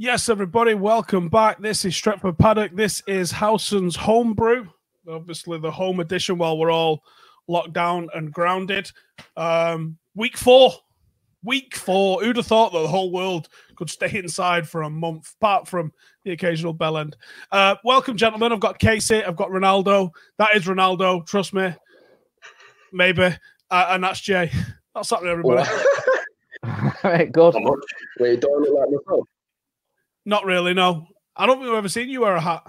Yes, everybody, welcome back. This is Stretford Paddock. This is Howson's Homebrew, obviously the home edition while we're all locked down and grounded. Week four. Who'd have thought that the whole world could stay inside for a month, apart from the occasional bell end? Welcome, gentlemen. I've got Casey. I've got Ronaldo. That is Ronaldo. Trust me. Maybe. And that's Jay. That's happening, everybody. Right, good. Wait, don't look like myself. Not really, no. I don't think I've ever seen you wear a hat.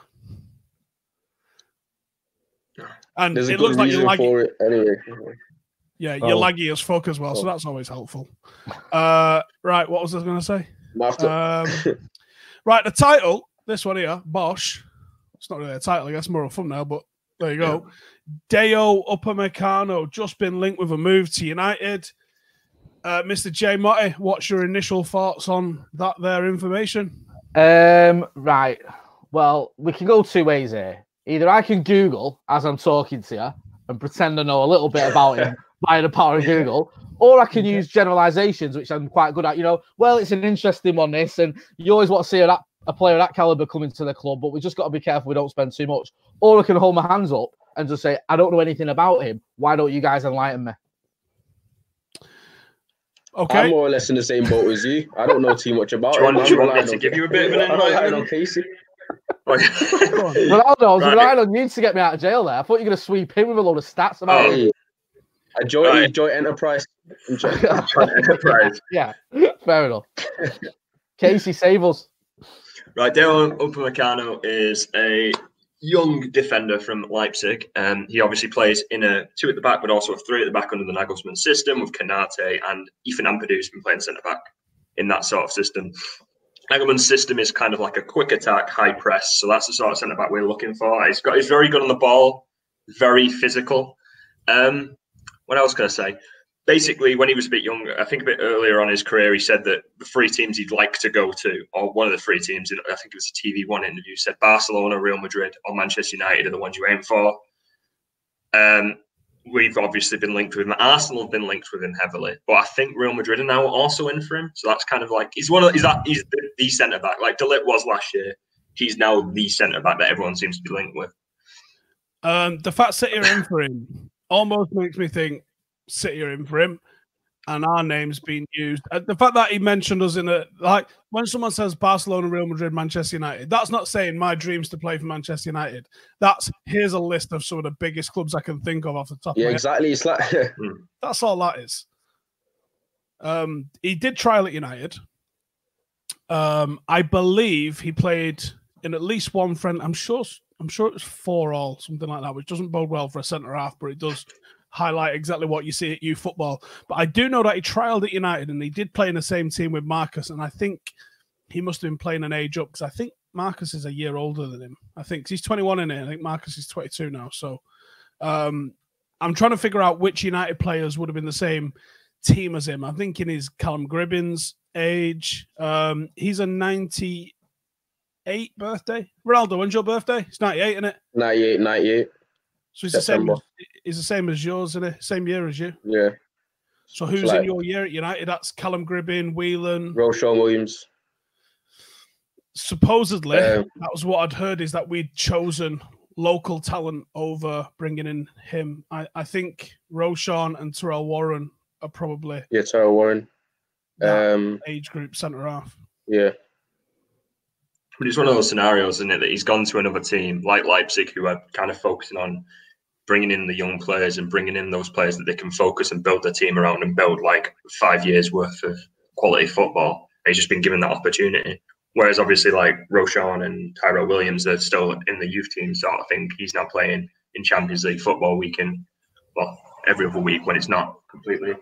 And There's it looks like you're laggy. for it anyway. Yeah, you're laggy as fuck as well, so that's always helpful. Right, what was I going to say? Right, the title, this one here, Bosch. It's not really a title, I guess, more of a thumbnail, but there you go. Deo Upamecano, just been linked with a move to United. Mr. J. Motti, what's your initial thoughts on that there information? Right. Well, we can go two ways here. Either I can Google as I'm talking to you and pretend I know a little bit about him by the power of Google, or I can use generalizations, which I'm quite good at. You know, well, it's an interesting one, this, and you always want to see a player of that caliber coming to the club, but we just got to be careful we don't spend too much. Or I can hold my hands up and just say, I don't know anything about him. Why don't you guys enlighten me? Okay. I'm more or less in the same boat as you. I don't know too much about him. Do you want me to give you a bit of an enlightenment on Casey? Ronaldo, I was relying on you to get me out of jail there. I thought you were going to sweep in with a load of stats about him. A joint enterprise. Enterprise. Yeah, fair enough. Casey, save us. Right, Deo Upamecano is a young defender from Leipzig. He obviously plays in a 2 at the back, but also a 3 at the back under the Nagelsmann system with Kanate, and Ethan Ampadu's been playing centre back in that sort of system. Nagelmann's system is kind of like a quick attack, high press, so that's the sort of centre back we're looking for. He's very good on the ball, very physical. What else can I say? Basically, when he was a bit younger, I think a bit earlier on in his career, he said that the 3 teams he'd like to go to, or one of the 3 teams, I think it was a TV1 interview, said Barcelona, Real Madrid, or Manchester United are the ones you aim for. We've obviously been linked with him. Arsenal have been linked with him heavily, but I think Real Madrid are now also in for him. So that's kind of like he's the centre back, like De Ligt was last year. He's now the centre back that everyone seems to be linked with. The fact City are in for him almost makes me think City are in for him, and our name's being used. The fact that he mentioned us in when someone says Barcelona, Real Madrid, Manchester United, that's not saying my dreams to play for Manchester United. That's here's a list of some of the biggest clubs I can think of off the top. Yeah, of my exactly. It's like that's all that is. He did trial at United. I believe he played in at least one friend. I'm sure it was 4 all, something like that, which doesn't bode well for a centre half, but it does highlight exactly what you see at youth football. But I do know that he trialled at United and he did play in the same team with Marcus, and I think he must have been playing an age up because I think Marcus is a year older than him. I think he's 21 in it. I think Marcus is 22 now. So I'm trying to figure out which United players would have been the same team as him. I'm thinking he's Callum Gribbins' age. He's a 98 birthday. Ronaldo, when's your birthday? It's 98, isn't it? 98. So he's the same as yours, isn't it? Same year as you. Yeah. So who's in your year at United? That's Callum Gribbin, Whelan, Roshan Williams. Supposedly, that was what I'd heard, is that we'd chosen local talent over bringing in him. I think Roshan and Terrell Warren are probably Terrell Warren, age group centre half. Yeah. But it's one of those scenarios, isn't it, that he's gone to another team like Leipzig, who are kind of focusing on bringing in the young players and bringing in those players that they can focus and build their team around and build like 5 years worth of quality football. He's just been given that opportunity. Whereas obviously like Roshan and Tyrell Williams are still in the youth team sort of thing. He's now playing in Champions League football every other week when it's not completely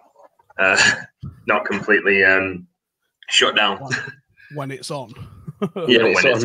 shut down. When it's on. Yeah, when it's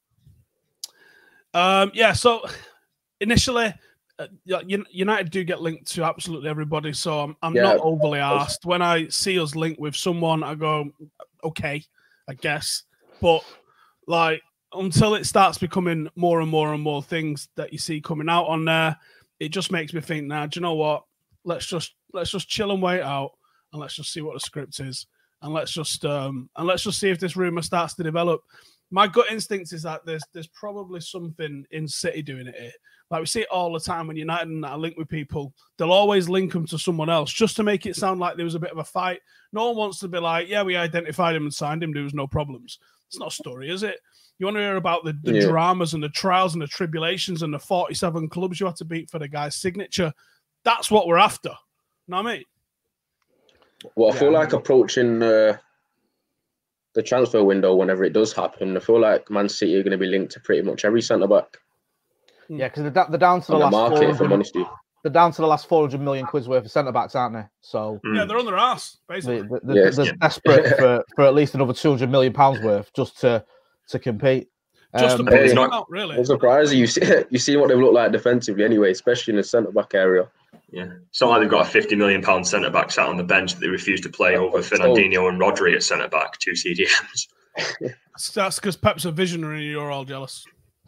on. So initially, United do get linked to absolutely everybody, so I'm not overly asked. When I see us linked with someone, I go, okay, I guess. But like until it starts becoming more and more and more things that you see coming out on there, it just makes me think, now, do you know what? Let's just chill and wait out, and let's just see what the script is. and let's just see if this rumor starts to develop. My gut instinct is that there's probably something in City doing it here. Like we see it all the time when United and that are linked with people, they'll always link them to someone else just to make it sound like there was a bit of a fight. No one wants to be like, yeah, we identified him and signed him. There was no problems. It's not a story, is it? You want to hear about the dramas and the trials and the tribulations and the 47 clubs you had to beat for the guy's signature. That's what we're after. You know what I mean? Well, I feel like approaching the transfer window, whenever it does happen, I feel like Man City are going to be linked to pretty much every centre-back. Yeah, because they're down to the last market, if I'm honest with you. They're down to the last 400 million quid's worth of centre-backs, aren't they? So yeah, they're on their ass, basically. They're desperate for at least another 200 million pounds worth just to compete. Just to put it out, really. I'm surprised you see what they've looked like defensively anyway, especially in the centre-back area. Yeah, it's not like they've got a £50 million centre-back sat on the bench that they refuse to play over Fernandinho and Rodri at centre-back, 2 CDMs. That's because Pep's a visionary and you're all jealous.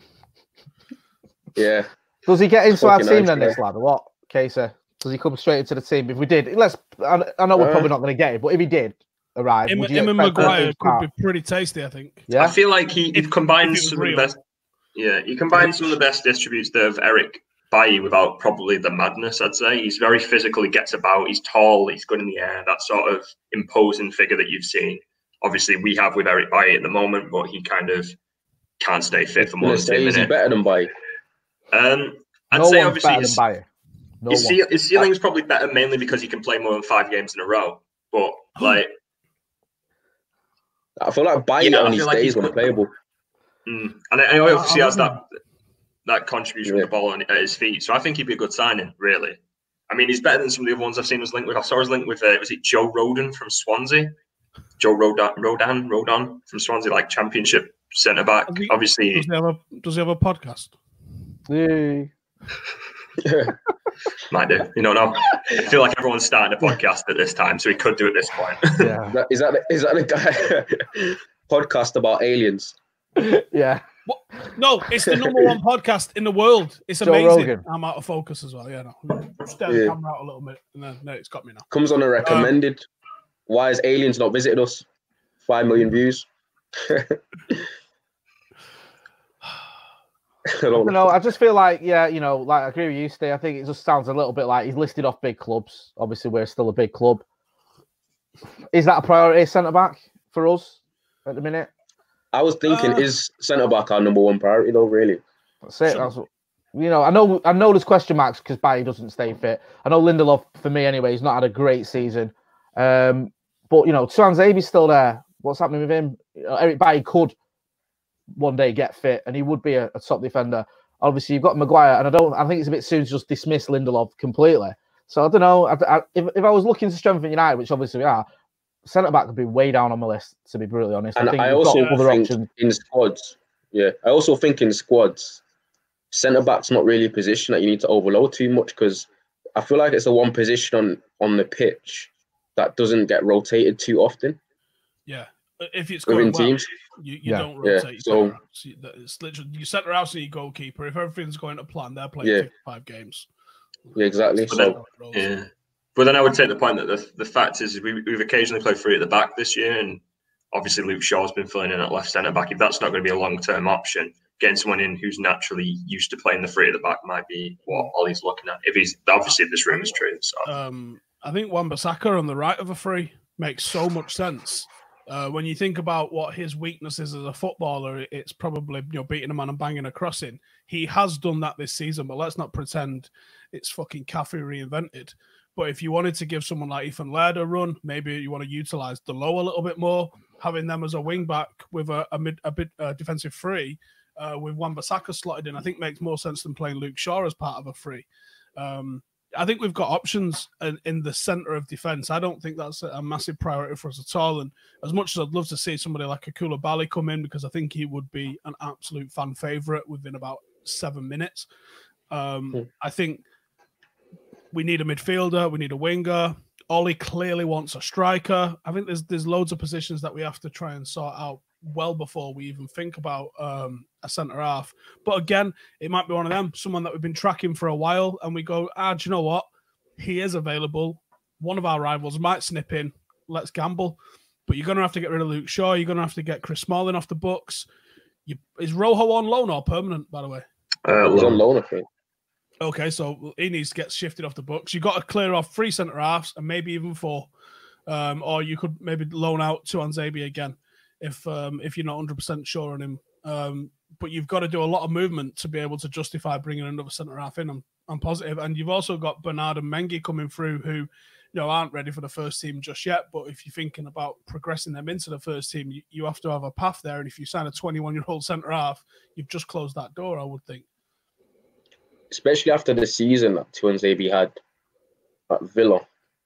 Yeah. Does he get into our team then, this lad, or what, Casey? Does he come straight into the team? If we did, I know we're probably not going to get it, but if he did arrive, him and Maguire could be pretty tasty, I think. Yeah, I feel like he combines some of the best. Yeah, he combines some of the best attributes of Eric Bailly without probably the madness. I'd say he's very physical. He gets about. He's tall. He's good in the air. That sort of imposing figure that you've seen. Obviously, we have with Eric Bailly at the moment, but he kind of can't stay fit for more than 2 minutes. Is he better than Bailly? I'd say obviously his ceiling's probably better mainly because he can play more than 5 games in a row. But like, I feel like Bailly on his days when playable. And I obviously has that contribution with the ball at his feet. So I think he'd be a good signing, really. I mean, he's better than some of the other ones I've seen us linked with. I saw us linked with, was it Joe Rodon from Swansea? Joe Rodon from Swansea, like Championship centre-back. Obviously. Does he have a podcast? Yeah. Might do. You don't know. I feel like everyone's starting a podcast at this time, so he could do at this point. Yeah. Is that the guy podcast about aliens? Yeah. What? No, it's the #1 podcast in the world. It's amazing. Rogan. I'm out of focus as well. Yeah, no. Stare the camera out a little bit, and then no, it's got me now. Comes on a recommended. Why has aliens not visited us? 5 million views. I just feel like, I agree with you, Steve. I think it just sounds a little bit like he's listed off big clubs. Obviously, we're still a big club. Is that a priority centre-back for us at the minute? I was thinking, is centre-back our #1 priority, though, really? That's it. That's what, I know there's question marks because Bailly doesn't stay fit. I know Lindelof, for me anyway, he's not had a great season. But, Tuanzebe's still there. What's happening with him? Eric Bailly could one day get fit and he would be a top defender. Obviously, you've got Maguire, and I think it's a bit soon to just dismiss Lindelof completely. So I don't know. If I was looking to strengthen United, which obviously we are, centre-back would be way down on my list, to be brutally honest. And I also think in squads, centre-back's not really a position that you need to overload too much, because I feel like it's the one position on the pitch that doesn't get rotated too often. Yeah. If it's going well, teams, you don't rotate. So it's literally you centre out and your goalkeeper. If everything's going to plan, they're playing 55 games. Yeah, exactly. But then I would take the point that the fact is we've occasionally played 3 at the back this year, and obviously Luke Shaw's been filling in at left centre back. If that's not going to be a long-term option, getting someone in who's naturally used to playing the 3 at the back might be what Ollie's looking at. If this room is true. So I think Wan-Bissaka on the right of a 3 makes so much sense. When you think about what his weakness is as a footballer, it's probably beating a man and banging a crossing. He has done that this season, but let's not pretend it's fucking Cafe reinvented. But if you wanted to give someone like Ethan Laird a run, maybe you want to utilise Dalot a little bit more, having them as a wing back with a defensive 3 with Wan-Bissaka slotted in, I think makes more sense than playing Luke Shaw as part of a 3. I think we've got options in the centre of defence. I don't think that's a massive priority for us at all. And as much as I'd love to see somebody like a Koulibaly come in, because I think he would be an absolute fan favourite within about 7 minutes. I think we need a midfielder. We need a winger. Ollie clearly wants a striker. I think there's loads of positions that we have to try and sort out well before we even think about a centre-half. But again, it might be one of them, someone that we've been tracking for a while, and we go, do you know what? He is available. One of our rivals might snip in. Let's gamble. but you're going to have to get rid of Luke Shaw. You're going to have to get Chris Smalling off the books. Is Rojo on loan or permanent, by the way? He's on loan, I think. Okay, so he needs to get shifted off the books. You've got to clear off 3 centre halves and maybe even 4. Or you could maybe loan out Tuanzebe again if you're not 100% sure on him. But you've got to do a lot of movement to be able to justify bringing another centre half in. I'm positive. And you've also got Bernard and Mengi coming through who aren't ready for the first team just yet. But if you're thinking about progressing them into the first team, you have to have a path there. And if you sign a 21-year-old centre half, you've just closed that door, I would think. Especially after the season that Tuanzebe had at Villa.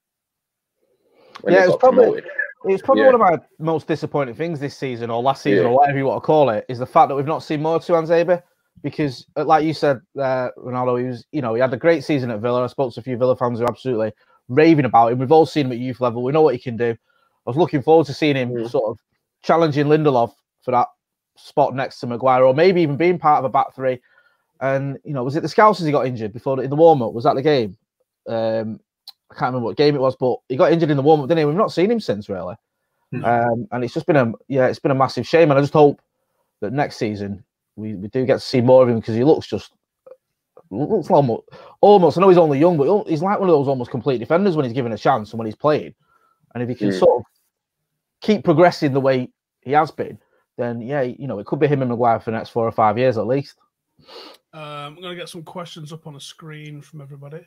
Yeah, it's probably one of my most disappointing things this season or last season or whatever you want to call it is the fact that we've not seen more Tuanzebe. Because, like you said, Ronaldo, he had a great season at Villa. I spoke to a few Villa fans who are absolutely raving about him. We've all seen him at youth level. We know what he can do. I was looking forward to seeing him sort of challenging Lindelof for that spot next to Maguire, or maybe even being part of a back three. And, was it the Scousers he got injured before in the warm-up? Was that the game? I can't remember what game it was, but he got injured in the warm-up, didn't he? We've not seen him since, really. And it's just been a massive shame. And I just hope that next season we do get to see more of him because he looks almost. I know he's only young, but he's like one of those almost complete defenders when he's given a chance and when he's playing. And if he can sort of keep progressing the way he has been, then it could be him and Maguire for the next 4 or 5 years at least. I'm going to get some questions up on a screen from everybody.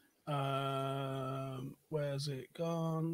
Where's it gone?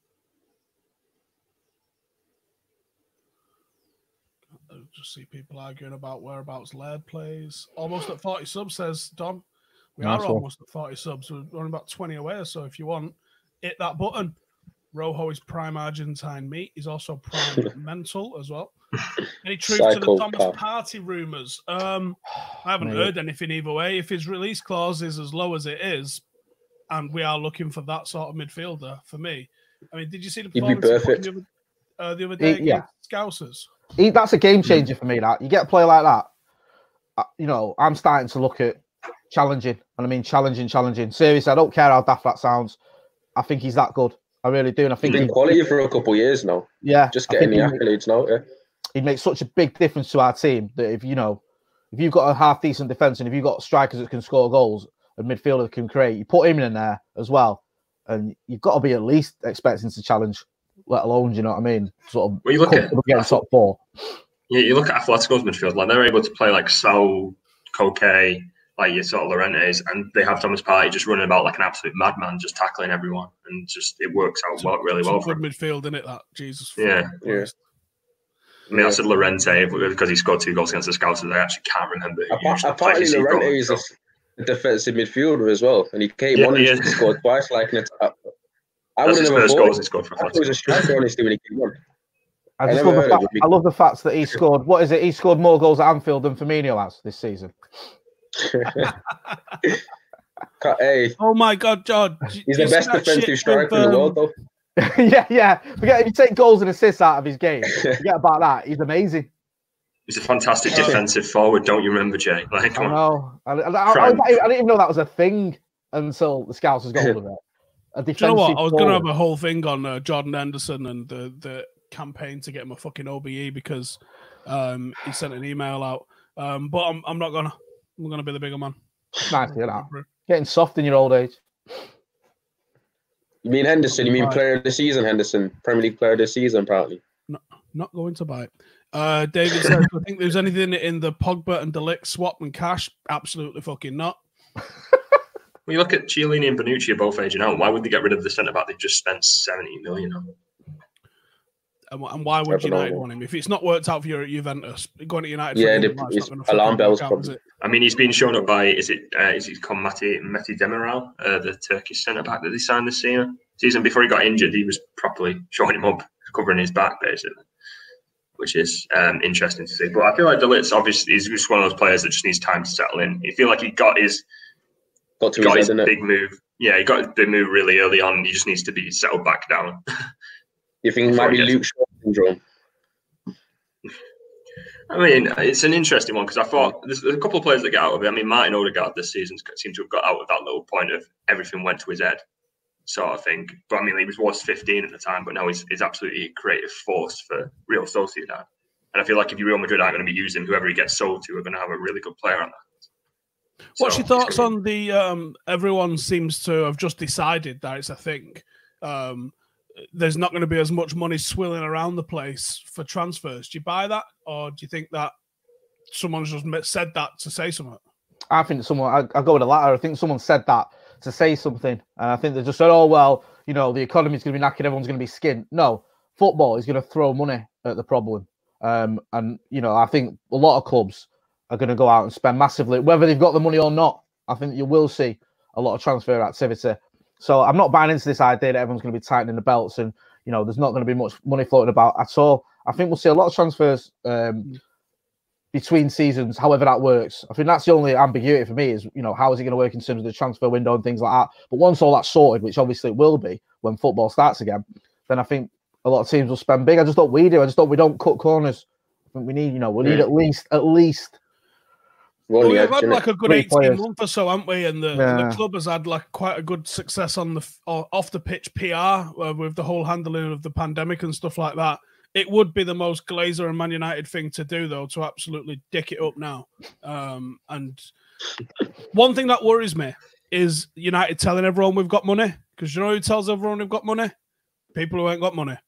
I just see people arguing about whereabouts Laird plays. Almost at 40 subs, says Dom. We are almost at 40 subs. We're only about 20 away. So if you want, hit that button. Rojo is prime Argentine meat. He's also prime mental as well. Any truth to the Thomas Partey rumours? I haven't heard anything either way. If his release clause is as low as it is, and we are looking for that sort of midfielder, for me. I mean, did you see the performance the other day against Scousers? That's a game changer for me. That you get a player like that, I'm starting to look at challenging, and I mean challenging. Seriously, I don't care how daft that sounds. I think he's that good. I really do, and I think he's been quality for a couple of years now. Yeah, just getting the accolades now. Yeah, he'd make such a big difference to our team that if you've got a half decent defense and if you've got strikers that can score goals and midfielders that can create, you put him in there as well, and you've got to be at least expecting to challenge. Let alone, you know what I mean? Sort of you look at getting top 4. Yeah, you look at Atletico's midfield, like they're able to play like Saul, Koke, like your sort of Llorentes, and they have Thomas Partey just running about like an absolute madman, just tackling everyone, and just it works out really well for him. Good midfield, isn't it? That Jesus. Yeah. I mean, I said Llorente because he scored 2 goals against the Scousers. I actually can't remember. Apparently, Llorente is a defensive midfielder as well, and he came on and scored twice like an attack. That's his first goals he scored for Atletico. He was a striker, honestly, when he came on. I love the fact that he scored. What is it? He scored more goals at Anfield than Firmino has this season. Hey, oh my God, John! He's the best defensive striker in the world, though. yeah. Forget if you take goals and assists out of his game. Forget about that. He's amazing. He's a fantastic defensive forward. Don't you remember, Jay? Like, I know. I didn't even know that was a thing until the Scousers got hold of it. Do you know what? I was going to have a whole thing on Jordan Henderson and the campaign to get him a fucking OBE because he sent an email out. But I'm not gonna. I'm gonna be the bigger man. Nice to hear that. Getting soft in your old age. You mean Henderson? You mean player of the season, Henderson? Premier League player of the season, apparently. No, not going to buy it. David says, I think there's anything in the Pogba and De Ligt swap and cash. Absolutely fucking not. When you look at Chiellini and Bonucci are both aging out, why would they get rid of the centre back they just spent 70 million on? And why would United want him? If it's not worked out for you at Juventus, going to United... it's alarm bells probably. I mean, he's been shown up by, is it called Mehdi Demiral, the Turkish centre back that they signed this season before he got injured. He was properly showing him up, covering his back, basically, which is interesting to see. But I feel like De Ligt's obviously he's just one of those players that just needs time to settle in. You feel like he got his big move. Yeah, he got his big move really early on. He just needs to be settled back down. You think it might be Luke Shaw syndrome? I mean, it's an interesting one because I thought there's a couple of players that get out of it. I mean, Martin Odegaard this season seemed to have got out of that little point of everything went to his head. sort of thing. But I mean, he was 15 at the time, but now he's absolutely a creative force for Real Sociedad. And I feel like if Real Madrid aren't going to be using whoever he gets sold to, are going to have a really good player on that. What's your thoughts on the everyone seems to have just decided that it's a thing? There's not going to be as much money swilling around the place for transfers. Do you buy that, or do you think that someone's just said that to say something? I think someone, I go with the latter. I think someone said that to say something. And I think they just said, oh, well, you know, the economy's going to be knackered, everyone's going to be skint. No, football is going to throw money at the problem. And, you know, I think a lot of clubs are going to go out and spend massively, whether they've got the money or not. I think you will see a lot of transfer activity. So I'm not buying into this idea that everyone's going to be tightening the belts and, you know, there's not going to be much money floating about at all. I think we'll see a lot of transfers between seasons, however that works. I think that's the only ambiguity for me is, you know, how is it going to work in terms of the transfer window and things like that. But once all that's sorted, which obviously it will be when football starts again, then I think a lot of teams will spend big. I just don't we do. I just don't we don't cut corners. I think we need, you know, we need at least. Well, we've had like a good 18 months or so, haven't we? And the club has had like quite a good success on the off the pitch PR with the whole handling of the pandemic and stuff like that. It would be the most Glazer and Man United thing to do, though, to absolutely dick it up now. And one thing that worries me is United telling everyone we've got money, because you know who tells everyone we've got money? People who ain't got money.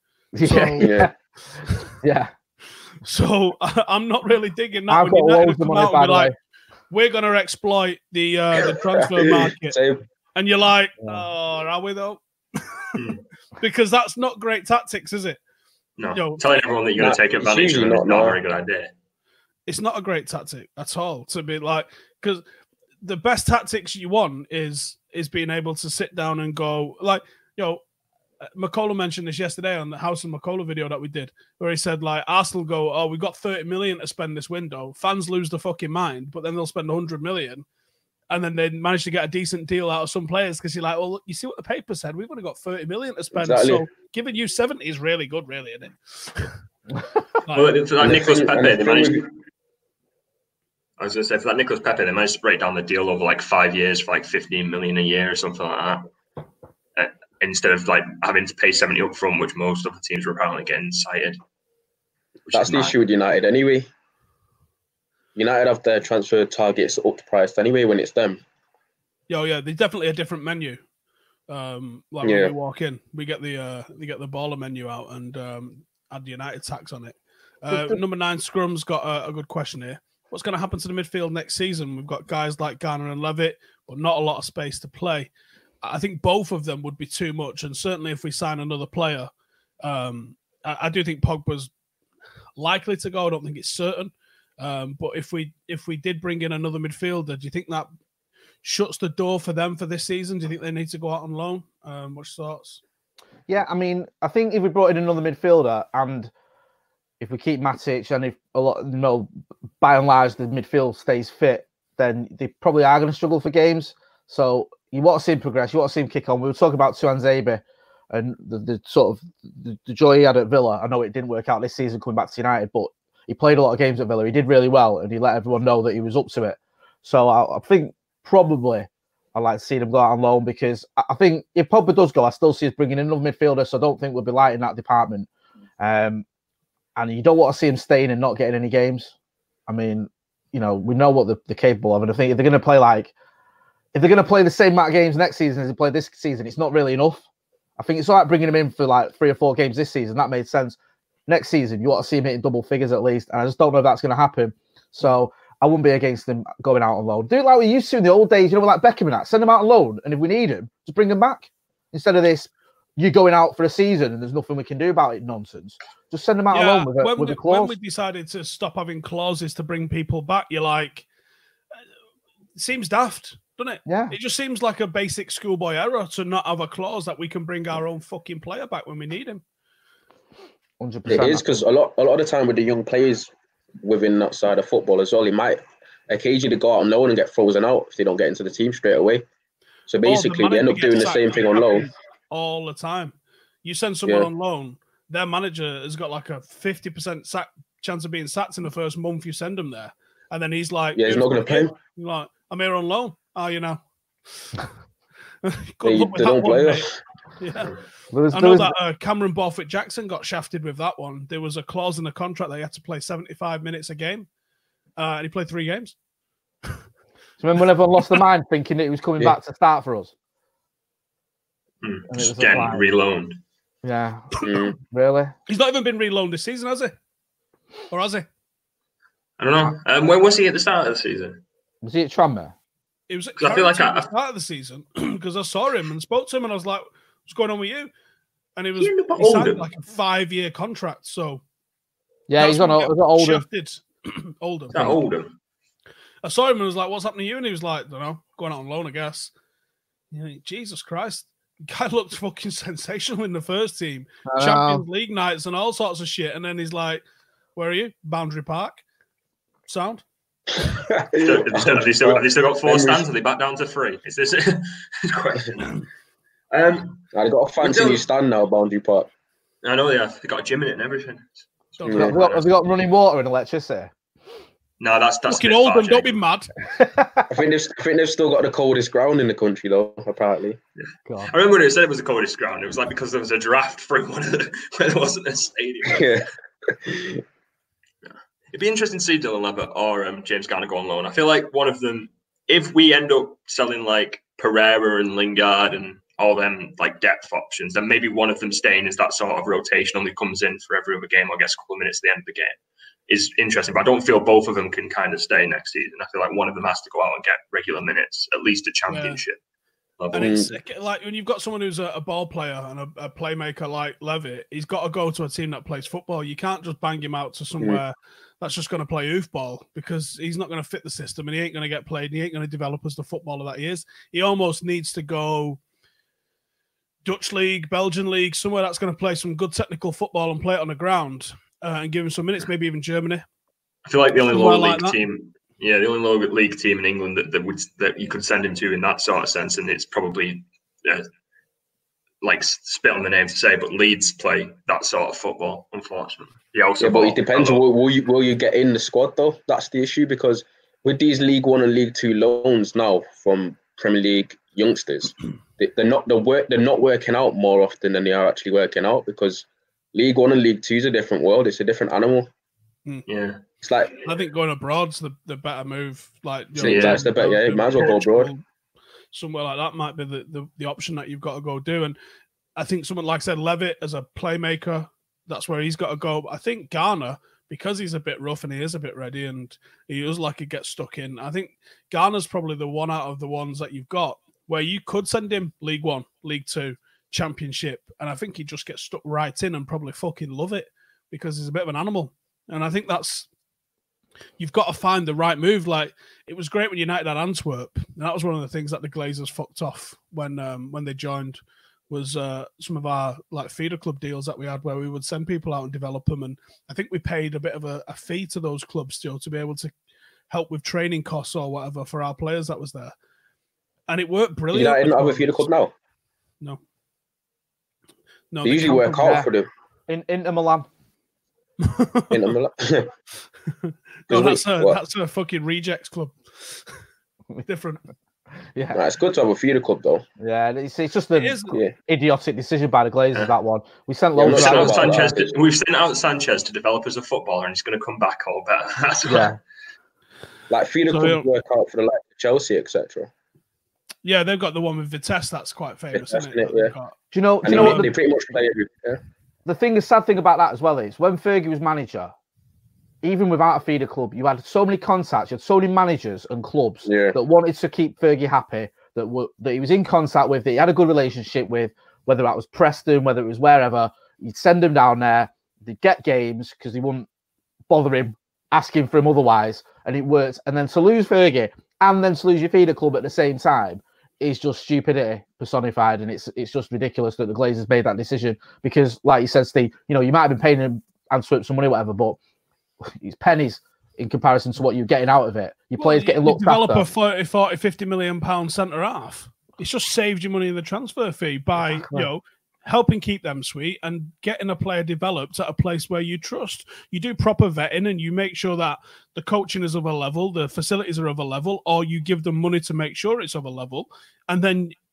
Yeah. So I'm not really digging that. When United come out and be like, we're going to exploit the transfer market. And you're like, oh, are we though? Because that's not great tactics, is it? No, telling everyone that you're going to take advantage of them is not a very good idea. It's not a great tactic at all to be like, because the best tactics you want is being able to sit down and go, like, McCullough mentioned this yesterday on the House of McCullough video that we did, where he said, like, Arsenal go, oh, we've got 30 million to spend this window. Fans lose their fucking mind, but then they'll spend 100 million. And then they manage to get a decent deal out of some players because you're like, well, look, you see what the paper said? We've only got 30 million to spend. Exactly. So giving you 70 is really good, really, isn't it? Well, for that Nicolas Pepe, they managed to... I was going to say, for that Nicolas Pepe, they managed to break down the deal over like 5 years for like 15 million a year or something like that. Instead of like having to pay 70 up front, which most other teams were apparently getting cited. That's the issue with United anyway. United have their transfer targets up to price anyway when it's them. Yeah, there's definitely a different menu. When we walk in, we get the baller menu out and add the United tax on it. Number 9 Scrum's got a good question here. What's going to happen to the midfield next season? We've got guys like Garner and Levitt, but not a lot of space to play. I think both of them would be too much, and certainly if we sign another player, I do think Pogba's likely to go. I don't think it's certain, but if we did bring in another midfielder, do you think that shuts the door for them for this season? Do you think they need to go out on loan? What's your thoughts? Yeah, I mean, I think if we brought in another midfielder and if we keep Matic and if by and large the midfield stays fit, then they probably are going to struggle for games. So you want to see him progress. You want to see him kick on. We were talking about Tuanzebe and the sort of the joy he had at Villa. I know it didn't work out this season coming back to United, but he played a lot of games at Villa. He did really well, and he let everyone know that he was up to it. So I think probably I'd like to see him go out on loan because I think if Pogba does go, I still see us bringing in another midfielder, so I don't think we'll be light in that department. And you don't want to see him staying and not getting any games. I mean, we know what they're capable of, and I think if they're going to play the same amount of games next season as they played this season, it's not really enough. I think it's all right bringing him in for like 3 or 4 games this season. That made sense. Next season, you want to see him hitting double figures at least, and I just don't know if that's going to happen. So I wouldn't be against him going out on loan. Do it like we used to in the old days, like Beckham and that. Send him out on loan, and if we need him, just bring him back. Instead of this, you going out for a season and there's nothing we can do about it nonsense. Just send them out alone with a clause. When we decided to stop having clauses to bring people back, you're like, it seems daft, doesn't it? Yeah. It just seems like a basic schoolboy error to not have a clause that we can bring our own fucking player back when we need him. 100%. It is because a lot of the time with the young players within that side of football as well, he might occasionally go out on loan and get frozen out if they don't get into the team straight away. So basically, they end up doing the same thing on loan. All the time. You send someone on loan, their manager has got like a 50% chance of being sacked in the first month you send him there. And then he's like, he's not going to play him. Like, I'm here on loan. Oh, they don't play. Yeah. I know that Cameron Borthwick-Jackson got shafted with that one. There was a clause in the contract that he had to play 75 minutes a game, and he played 3 games. So remember when everyone lost their mind thinking that he was coming back to start for us? Just getting reloaned. Yeah. Really? He's not even been reloaned this season, has he? Or has he? I don't know. Where was he at the start of the season? Was he at Tranmere? It was at I feel like at the start of the season because I saw him and spoke to him and I was like, what's going on with you? And he signed like a 5-year contract. So yeah, he's on Oldham. Oldham. Oldham. I saw him and was like, what's happening to you? And he was like, I don't know, going out on loan, I guess. You know, Jesus Christ. The guy looked fucking sensational in the first team. Champions League nights and all sorts of shit. And then he's like, where are you? Boundary Park. Sound? Have they still got 4 stands? Are they back down to 3? Is this a question? They've got a fancy new stand now, Boundary Park. I know they have. They've got a gym in it and everything. Have they got running water and electricity? No, that's fucking Oldham. Don't be mad. I think they've still got the coldest ground in the country, though. Apparently. Yeah. I remember when it said it was the coldest ground. It was like because there was a draft through one of the where there wasn't a stadium. Yeah. It'd be interesting to see Dylan Levitt or James Garner go on loan. I feel like one of them, if we end up selling like Pereira and Lingard and all them like depth options, then maybe one of them staying as that sort of rotation only comes in for every other game or gets a couple of minutes at the end of the game is interesting. But I don't feel both of them can kind of stay next season. I feel like one of them has to go out and get regular minutes, at least a championship level. And it's like when you've got someone who's a ball player and a playmaker like Levitt, he's got to go to a team that plays football. You can't just bang him out to somewhere that's just going to play oofball because he's not going to fit the system and he ain't going to get played and he ain't going to develop as the footballer that he is. He almost needs to go Dutch League, Belgian League, somewhere that's going to play some good technical football and play it on the ground and give him some minutes, maybe even Germany. I feel like the only lower league team, the only lower league team in England that you could send him to in that sort of sense, and it's probably like spit on the name to say, but Leeds play that sort of football, unfortunately. But it depends. Will you get in the squad though? That's the issue because with these League 1 and League 2 loans now from Premier League youngsters, they're not working out more often than they are actually working out because League 1 and League 2 is a different world. It's a different animal. Yeah, it's like I think going abroad's the better move. Like that's the better. Yeah, might as well go abroad. Somewhere like that might be the option that you've got to go do. And I think someone like I said, Levitt as a playmaker, that's where he's got to go. But I think Garner, because he's a bit rough and he is a bit ready and he does like he gets stuck in, I think Garner's probably the one out of the ones that you've got where you could send him League 1, League 2, Championship, and I think he'd just get stuck right in and probably fucking love it because he's a bit of an animal. And I think you've got to find the right move. Like it was great when United had Antwerp, and that was one of the things that the Glazers fucked off when they joined. Was some of our like feeder club deals that we had where we would send people out and develop them, and I think we paid a bit of a fee to those clubs still to be able to help with training costs or whatever for our players that was there, and it worked brilliant. You don't have a feeder club now. No, they usually work hard for them. Inter Milan. Inter Milan. No, that's a fucking rejects club. Different. Yeah, it's good to have a feeder club though. Yeah, it's just an idiotic decision by the Glazers. That one we sent loads. We've sent out Sanchez to develop as a footballer, and he's going to come back all better. That's like feeder clubs work out for the like Chelsea, etc. Yeah, they've got the one with Vitesse that's quite famous, isn't it? Yeah. Do you know what they pretty much play the sad thing about that as well is when Fergie was manager, even without a feeder club, you had so many contacts, you had so many managers and clubs that wanted to keep Fergie happy, that he was in contact with, that he had a good relationship with, whether that was Preston, whether it was wherever. You'd send him down there, they'd get games because he wouldn't bother him asking for him otherwise, and it worked. And then to lose Fergie and then to lose your feeder club at the same time is just stupidity personified, and it's just ridiculous that the Glazers made that decision because, like you said, Steve, you might have been paying him Antwerp some money, whatever, but it's pennies in comparison to what you're getting out of it. Your players getting looked after. Develop a 40, 50 million pound centre half. It's just saved you money in the transfer fee by helping keep them sweet and getting a player developed at a place where you trust. You do proper vetting and you make sure that the coaching is of a level, the facilities are of a level, or you give them money to make sure it's of a level. And then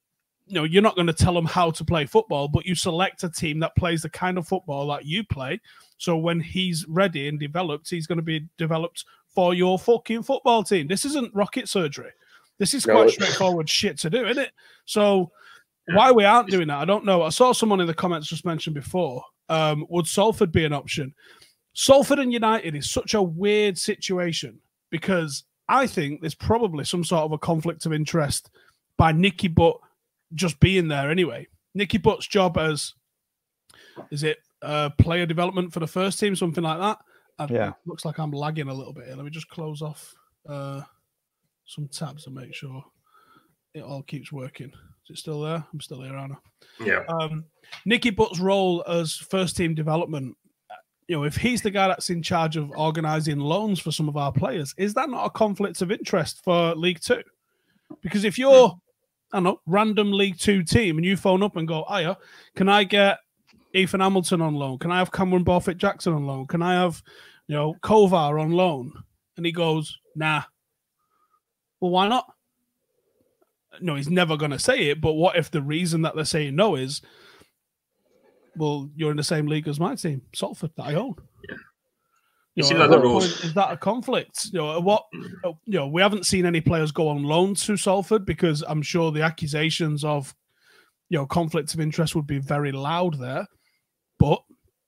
you're not going to tell them how to play football, but you select a team that plays the kind of football that you play. So when he's ready and developed, he's going to be developed for your fucking football team. This isn't rocket surgery. This is quite straightforward shit to do, isn't it? So why we aren't doing that, I don't know. I saw someone in the comments just mentioned before, would Salford be an option? Salford and United is such a weird situation because I think there's probably some sort of a conflict of interest by Nicky Butt just being there anyway. Nicky Butt's job as, is it player development for the first team, something like that? Yeah. It looks like I'm lagging a little bit here. Let me just close off some tabs and make sure it all keeps working. Is it still there? I'm still here, aren't I? Yeah. Nicky Butt's role as first team development, if he's the guy that's in charge of organising loans for some of our players, is that not a conflict of interest for League Two? Because if you're, I don't know, random League Two team and you phone up and go, "Hiya, can I get Ethan Hamilton on loan? Can I have Cameron Borthwick-Jackson on loan? Can I have, Kovar on loan?" And he goes, "Nah." Well, why not? No, he's never going to say it. But what if the reason that they're saying no is, well, you're in the same league as my team, Salford, that I own. Yeah. Is that a conflict? We haven't seen any players go on loan to Salford because I'm sure the accusations of, conflict of interest would be very loud there. But,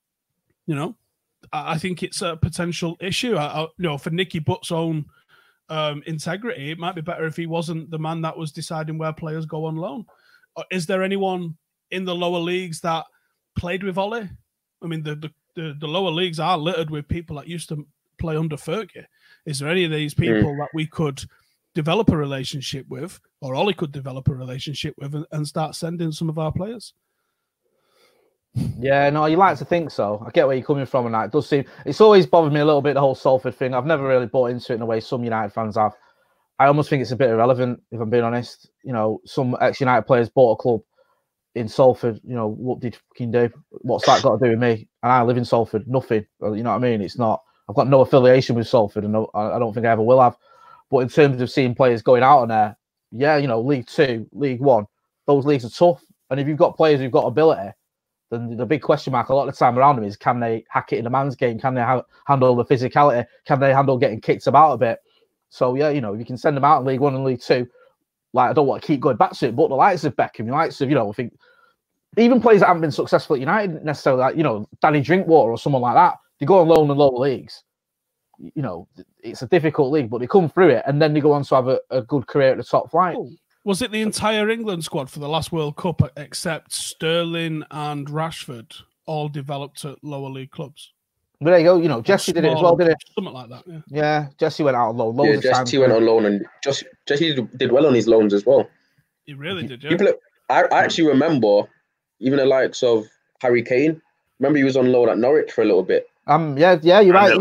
I think it's a potential issue. For Nicky Butt's own integrity, it might be better if he wasn't the man that was deciding where players go on loan. Is there anyone in the lower leagues that played with Ollie? I mean, the lower leagues are littered with people that used to play under Fergie. Is there any of these people that we could develop a relationship with, or Ollie could develop a relationship with and start sending some of our players? Yeah, no, you like to think so. I get where you're coming from, and that it does seem. It's always bothered me a little bit, the whole Salford thing. I've never really bought into it in the way some United fans have. I almost think it's a bit irrelevant, if I'm being honest. Some ex-United players bought a club in Salford. What did fucking do? What's that got to do with me? And I live in Salford. Nothing. You know what I mean? It's not. I've got no affiliation with Salford, and I don't think I ever will have. But in terms of seeing players going out on there, yeah, League Two, League One, those leagues are tough. And if you've got players who've got ability, then the big question mark a lot of the time around them is, can they hack it in a man's game? Can they handle the physicality? Can they handle getting kicked about a bit? So, yeah, if you can send them out in League One and League Two, I don't want to keep going back to it, but the likes of Beckham, the likes of, I think, even players that haven't been successful at United necessarily, Danny Drinkwater or someone like that, they go on loan in lower leagues. It's a difficult league, but they come through it and then they go on to have a good career at the top flight. Oh. Was it the entire England squad for the last World Cup except Sterling and Rashford all developed at lower league clubs? But there you go. Jesse did it as well, did it? Something like that, yeah. Yeah, Jesse went out on loan. Yeah, Jesse went on loan, and Jesse did well on his loans as well. He really did, yeah. I actually remember even the likes of Harry Kane. Remember he was on loan at Norwich for a little bit. Yeah, you're right.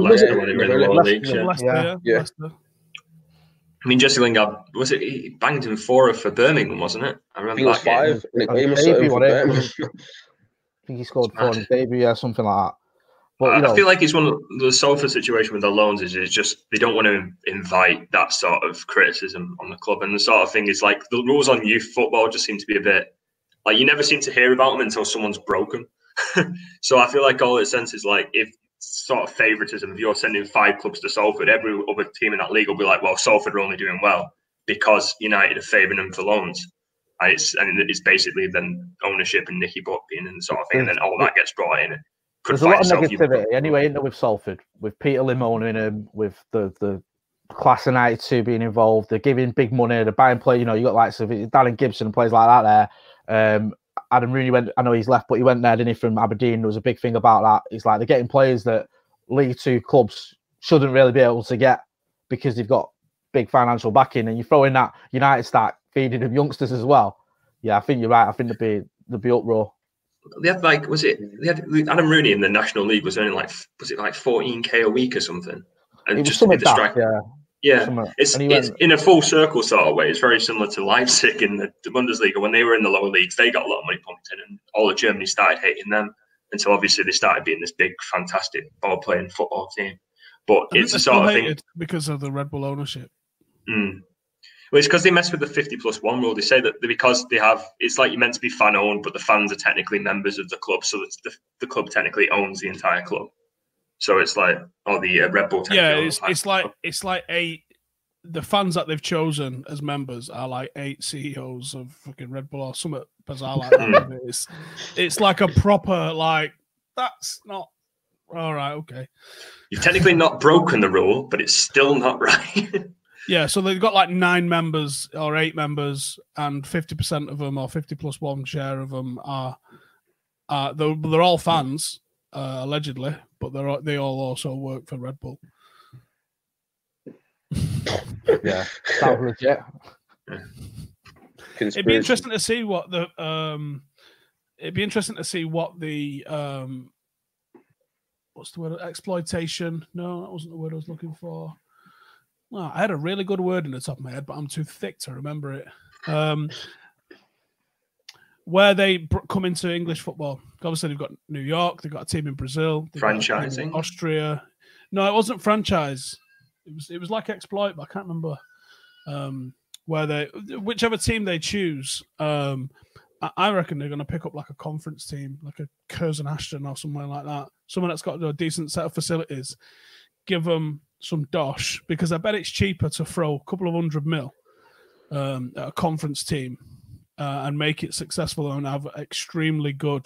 Leicester. I mean, Jesse Lingard, he banged him 4 for Birmingham, wasn't it? I remember that 5 in a game or something for Birmingham. I think he scored 4 in his debut, something like that. But, I feel like it's one of the Salford situation with the loans is just they don't want to invite that sort of criticism on the club. And the sort of thing is like the rules on youth football just seem to be a bit like you never seem to hear about them until someone's broken. So I feel like all it sense is like if sort of favoritism, if you're sending 5 clubs to Salford, every other team in that league will be like, well, Salford are only doing well because United are favouring them for loans. And it's basically then ownership and Nicky Butt being in the sort of thing, and then all that gets brought in. There's a lot of negativity anyway, isn't there, with Salford, with Peter Lim owning him, with the Class of 92 being involved. They're giving big money, they're buying play. You got likes of Darren Gibson and players like that there. Adam Rooney went, I know he's left, but he went there, didn't he, from Aberdeen. There was a big thing about that. It's like they're getting players that League Two clubs shouldn't really be able to get because they've got big financial backing, and you throw in that United stack feeding them youngsters as well. Yeah, I think you're right. I think there'd be uproar. They had Adam Rooney in the National League was earning like 14k a week or something, and just to be the strike. Yeah, it's in a full circle sort of way. It's very similar to Leipzig in the Bundesliga. When they were in the lower leagues, they got a lot of money pumped in, and all of Germany started hating them until obviously they started being this big, fantastic ball-playing football team. But it's the sort of thing because of the Red Bull ownership. Well, it's because they mess with the 50+1 rule. They say that because they have, it's like you're meant to be fan owned, but the fans are technically members of the club, so the club technically owns the entire club. So it's like, the Red Bull. Yeah, it's like the fans that they've chosen as members are like 8 CEOs of fucking Red Bull or something bizarre like that. It's like a proper that's not all right. Okay, you've technically not broken the rule, but it's still not right. Yeah, so they've got like 9 members or 8 members, and 50% of them or 50+1 share of them are they're all fans allegedly, but they all also work for Red Bull. Yeah, sounds legit. It'd be interesting to see what the what's the word? Exploitation. No, that wasn't the word I was looking for. Well, I had a really good word in the top of my head, but I'm too thick to remember it. Where they come into English football. Obviously, they've got New York. They've got a team in Brazil. Franchising. Austria. No, it wasn't franchise. It was like exploit, but I can't remember whichever team they choose. I reckon they're going to pick up like a conference team, like a Curzon Ashton or somewhere like that. Someone that's got a decent set of facilities. Give them some dosh, because I bet it's cheaper to throw a couple of $100 million at a conference team and make it successful and have extremely good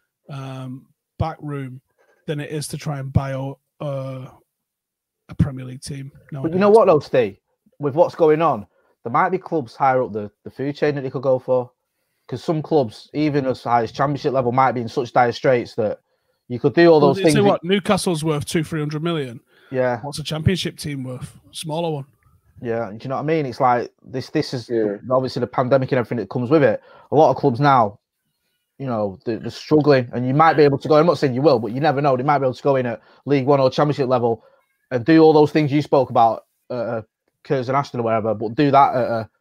back room than it is to try and buy a Premier League team. But you know what, though, Steve? With what's going on, there might be clubs higher up the food chain that they could go for. Because some clubs, even as high as Championship level, might be in such dire straits that you could do all those things. See what Newcastle's worth 200-300 million. Yeah. What's a Championship team worth? Smaller one. Yeah. Do you know what I mean? It's like this is obviously the pandemic and everything that comes with it. A lot of clubs now, they're struggling, and you might be able to go. I'm not saying you will, but you never know. They might be able to go in at League One or Championship level and do all those things you spoke about, Curzon Ashton or wherever, but do that at a,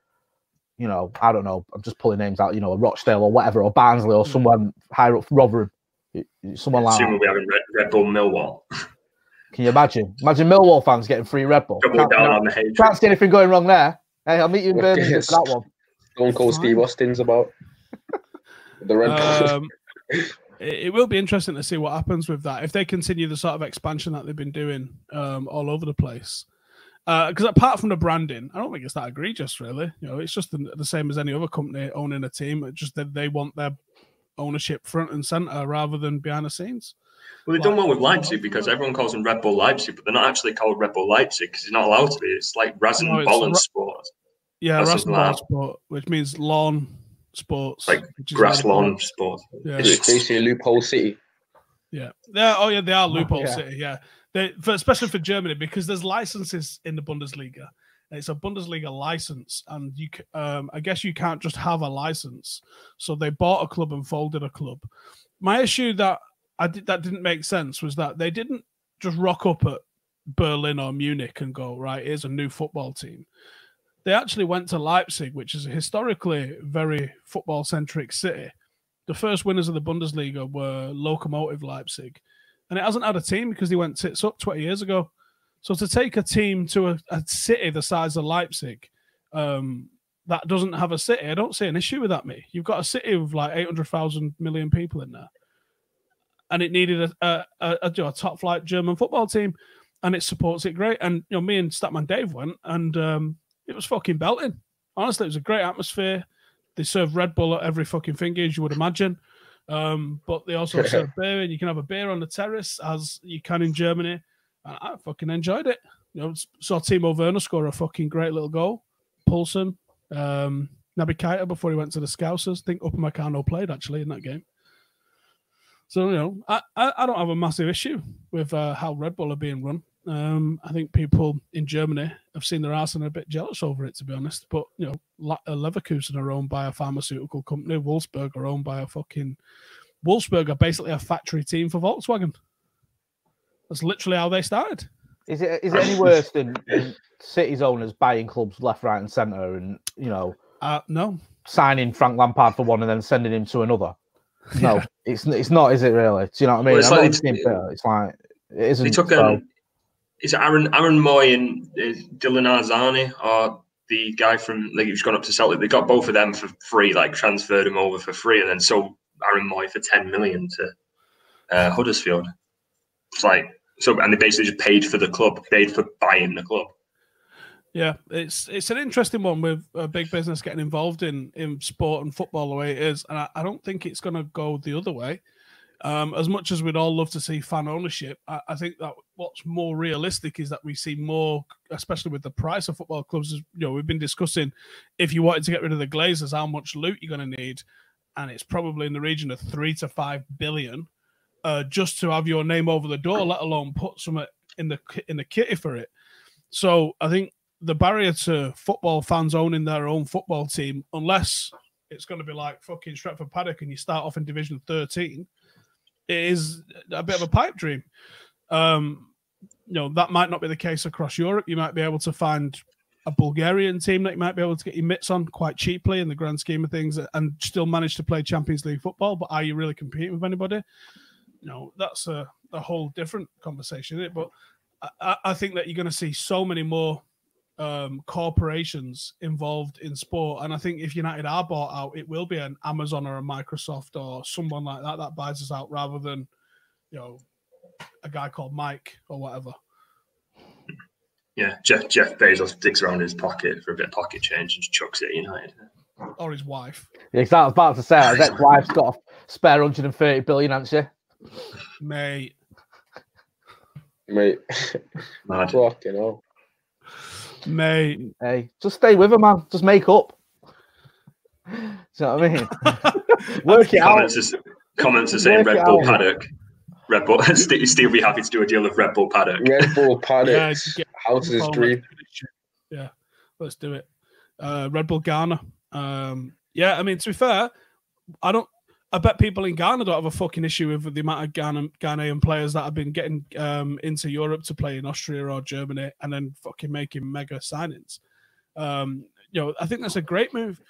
I don't know. I'm just pulling names out. A Rochdale or whatever, or Barnsley or someone higher up, Rotherham, someone like that. Assuming we have Red Bull Millwall. Can you imagine? Imagine Millwall fans getting free Red Bull. Can't see anything going wrong there. Hey, I'll meet you in Birmingham for that one. Don't call Steve Austin's about the Red Bull. It will be interesting to see what happens with that if they continue the sort of expansion that they've been doing all over the place. Because apart from the branding, I don't think it's that egregious, really. It's just the same as any other company owning a team. It's just that they want their ownership front and center rather than behind the scenes. Well, they've done well with Leipzig because everyone calls them Red Bull Leipzig, but they're not actually called Red Bull Leipzig because it's not allowed to be. It's like Rasenball Sport. Yeah, Rasenball Sport, which means lawn sports. Like grass lawn sport. Yeah. It's basically Loophole City. Yeah. They are Loophole City, yeah. Especially for Germany, because there's licenses in the Bundesliga. It's a Bundesliga license, and I guess you can't just have a license. So they bought a club and folded a club. My issue that didn't make sense was that they didn't just rock up at Berlin or Munich and go, right, here's a new football team. They actually went to Leipzig, which is a historically very football-centric city. The first winners of the Bundesliga were Lokomotiv Leipzig. And it hasn't had a team because they went tits up 20 years ago. So to take a team to a city the size of Leipzig that doesn't have a city, I don't see an issue with that, mate. You've got a city with like 800,000 million people in there. And it needed a top-flight German football team, and it supports it great. And me and Statman Dave went, and it was fucking belting. Honestly, it was a great atmosphere. They serve Red Bull at every fucking finger, as you would imagine. But they also serve beer, and you can have a beer on the terrace as you can in Germany. And I fucking enjoyed it. Saw Timo Werner score a fucking great little goal. Poulsen, Naby Keita before he went to the Scousers. I think Upamecano played actually in that game. So, I don't have a massive issue with how Red Bull are being run. I think people in Germany have seen their arse and are a bit jealous over it, to be honest. But, Leverkusen are owned by a pharmaceutical company. Wolfsburg are owned by Wolfsburg are basically a factory team for Volkswagen. That's literally how they started. Is it any worse than City's owners buying clubs left, right and centre and, no. signing Frank Lampard for one and then sending him to another? No, yeah. It's not, is it really? Do you know what I mean? Well, it's like it isn't. They took is it Aaron Moy and Dylan Arzani, or the guy from like who's gone up to Celtic. They got both of them for free, like transferred them over for free, and then sold Aaron Moy for 10 million to Huddersfield. It's like so, and they basically just paid for the club, paid for buying the club. Yeah, it's an interesting one with a big business getting involved in sport and football the way it is, and I don't think it's going to go the other way. As much as we'd all love to see fan ownership, I think that what's more realistic is that we see more, especially with the price of football clubs. You know, we've been discussing if you wanted to get rid of the Glazers, how much loot you're going to need, and it's probably in the region of 3 to 5 billion just to have your name over the door, let alone put some in the kitty for it. So I think the barrier to football fans owning their own football team, unless it's going to be like fucking Stretford Paddock and you start off in Division 13. It is a bit of a pipe dream. You know, that might not be the case across Europe. You might be able to find a Bulgarian team that you might be able to get your mitts on quite cheaply in the grand scheme of things and still manage to play Champions League football. But are you really competing with anybody? No, that's a whole different conversation, isn't it? But I think that you're going to see so many more corporations involved in sport, and I think if United are bought out, it will be an Amazon or a Microsoft or someone like that buys us out, rather than, you know, a guy called Mike or whatever. Yeah, Jeff Bezos digs around in his pocket for a bit of pocket change and just chucks it at United. Or his wife. Yeah, I was about to say, his ex-wife's got a spare 130 billion, hasn't she? Mate. Mad. Fucking hell. Mate. Hey, just stay with her, man. Just make up. Do you know what I mean? Work it out. Comments are saying Red Bull Paddock. Red Bull. Steve will be happy to do a deal of Red Bull Paddock. Red Bull Paddock. House is dream. Yeah, let's do it. Red Bull Ghana. Yeah, I mean, to be fair, I bet people in Ghana don't have a fucking issue with the amount of Ghanaian players that have been getting into Europe to play in Austria or Germany and then fucking making mega signings. You know, I think that's a great move.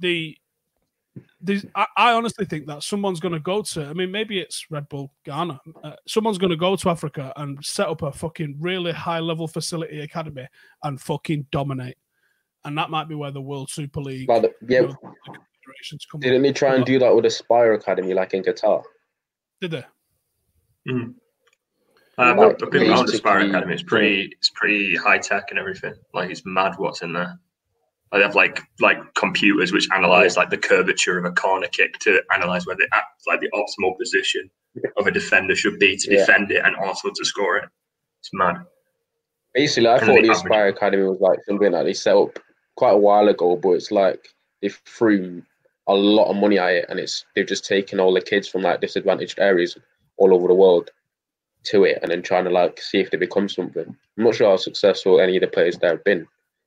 I honestly think that someone's going to go to, I mean, maybe it's Red Bull Ghana. Someone's going to go to Africa and set up a fucking really high-level facility academy and fucking dominate. And that might be where the World Super League... Didn't they try and do that with Aspire Academy, like in Qatar? Did they? Mm. I've been around Aspire Academy. It's pretty high tech and everything. Like, it's mad what's in there. They have like computers which analyze like the curvature of a corner kick to analyze where the optimal position of a defender should be to defend it and also to score it. It's mad. Basically, I thought the Aspire Academy was like something that they set up quite a while ago, but it's like they threw a lot of money at it, and they've just taken all the kids from like disadvantaged areas all over the world to it, and then trying to like see if they become something. I'm not sure how successful any of the players there have been.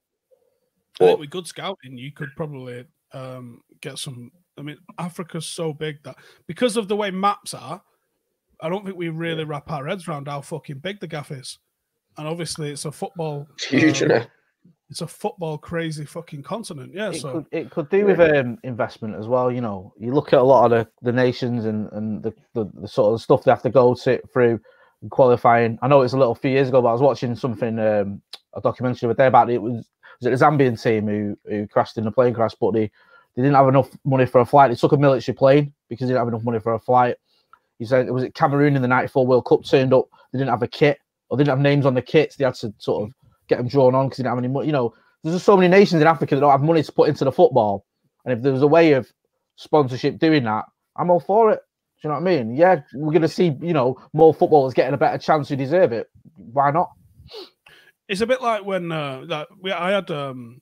I think with good scouting, you could probably get some. I mean, Africa's so big that because of the way maps are, I don't think we really wrap our heads around how fucking big the gaff is. And obviously, it's a football. It's huge, isn't it? It's a football crazy fucking continent, yeah. It could do with investment as well. You know, you look at a lot of the nations and the sort of stuff they have to go through qualifying. I know it's a little few years ago, but I was watching something, a documentary the other day about it. Was it a Zambian team who crashed in a plane crash, but they didn't have enough money for a flight. They took a military plane because they didn't have enough money for a flight. He said it was at Cameroon in the '94 World Cup turned up. They didn't have a kit, or they didn't have names on the kits. They had to sort of get them drawn on because they didn't have any money. You know, there's just so many nations in Africa that don't have money to put into the football. And if there was a way of sponsorship doing that, I'm all for it. Do you know what I mean? Yeah, we're going to see, you know, more footballers getting a better chance who deserve it. Why not? It's a bit like when I had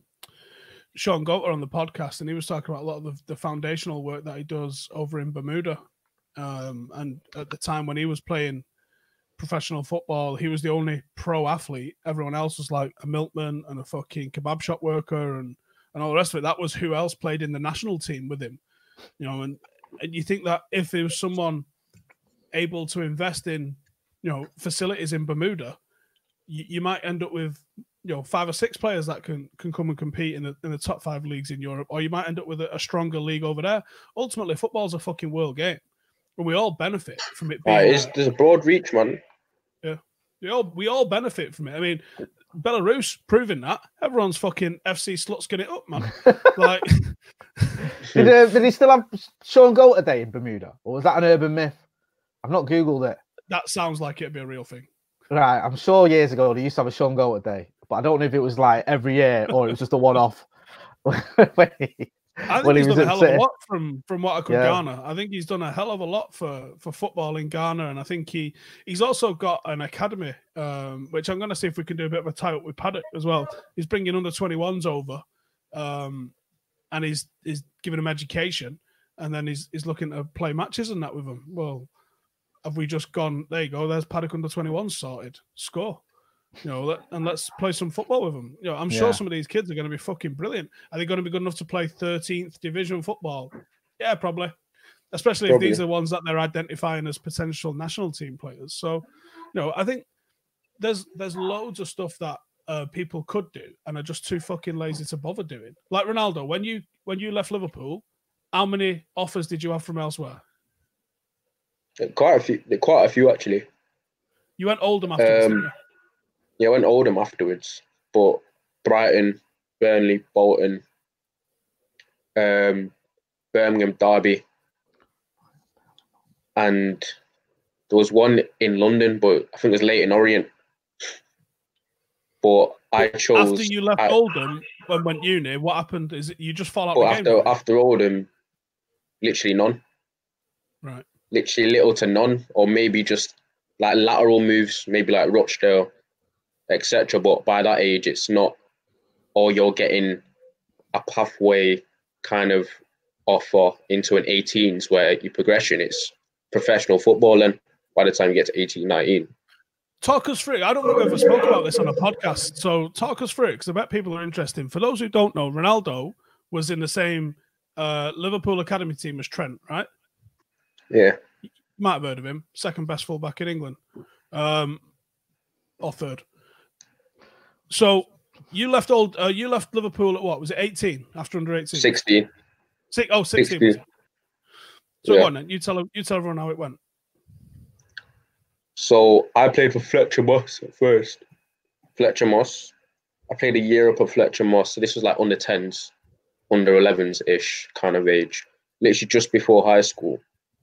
Sean Goter on the podcast, and he was talking about a lot of the foundational work that he does over in Bermuda. And at the time when he was playing professional football, he was the only pro athlete. Everyone else was like a milkman and a fucking kebab shop worker and all the rest of it. That was who else played in the national team with him, you know. And you think that if there was someone able to invest in, you know, facilities in Bermuda, you might end up with, you know, 5 or 6 players that can come and compete in the top 5 leagues in Europe, or you might end up with a stronger league over there. Ultimately, football's a fucking world game, and we all benefit from it being. There's a broad reach, man. Yeah. We all benefit from it. I mean, Belarus proving that everyone's fucking FC slutsking it up, man. Like, did he still have Sean Goater Day in Bermuda, or was that an urban myth? I've not googled it. that sounds like it'd be a real thing. Right, I'm sure years ago they used to have a Sean Goater Day, but I don't know if it was like every year or it was just a one-off. I think he's done a hell of a lot from what I could garner. I think he's done a hell of a lot for football in Ghana, and I think he's also got an academy, which I'm going to see if we can do a bit of a tie-up with Paddock as well. He's bringing under 21s over, and he's giving them education, and then he's looking to play matches and that with them. Well, have we just gone, there you go, there's Paddock under 21 sorted, score. You know, and let's play some football with them. You know, I'm sure some of these kids are going to be fucking brilliant. Are they going to be good enough to play 13th division football? Yeah, probably. Especially if these are the ones that they're identifying as potential national team players. So, you know, I think there's loads of stuff that people could do and are just too fucking lazy to bother doing. Like Ronaldo, when you left Liverpool, how many offers did you have from elsewhere? Quite a few actually. You went Oldham afterwards, didn't you? Yeah, I went Oldham afterwards, but Brighton, Burnley, Bolton, Birmingham, Derby, and there was one in London, but I think it was Leyton Orient. But I chose after you left Oldham and went uni. What happened? Is it you just fall out the game? After Oldham, literally none. Right. Literally little to none, or maybe just like lateral moves, maybe like Rochdale, etc. But by that age, it's not, or you're getting a pathway kind of offer into an 18s where your progression is professional football. And by the time you get to 18, 19. Talk us through. I don't think we've ever spoke about this on a podcast. So talk us through it, because I bet people are interested. For those who don't know, Ronaldo was in the same Liverpool academy team as Trent, right? Yeah. You might have heard of him. Second best fullback in England. Or third. So you left Liverpool at what? Was it 18? After under 18? 16. 16. So go on then. You tell everyone how it went. So I played for Fletcher Moss at first. Fletcher Moss. I played a year up at Fletcher Moss. So this was like under 10s, under 11s-ish kind of age. Literally just before high school.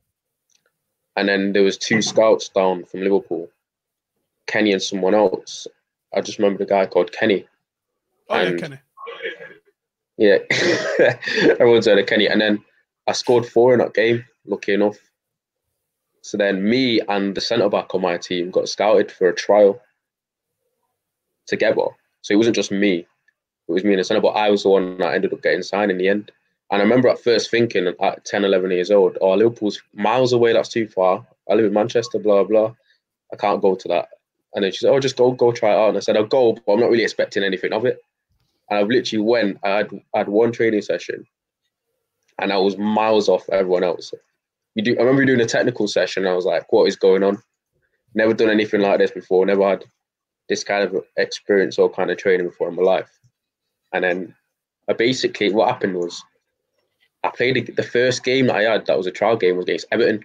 And then there was 2 scouts down from Liverpool. Kenny and someone else. I just remember the guy called Kenny. Yeah, Kenny. Yeah. Everyone's heard of Kenny. And then I scored 4 in that game, lucky enough. So then me and the centre-back on my team got scouted for a trial together. So it wasn't just me. It was me and the centre-back. I was the one that ended up getting signed in the end. And I remember at first thinking at 10, 11 years old, oh, Liverpool's miles away, that's too far. I live in Manchester, blah, blah. I can't go to that. And then she said, oh, just go try it out. And I said, I'll go, but I'm not really expecting anything of it. And I literally went, I had one training session and I was miles off everyone else. I remember doing a technical session and I was like, what is going on? Never done anything like this before. Never had this kind of experience or kind of training before in my life. And then basically what happened was I played the first game that I had, that was a trial game, was against Everton.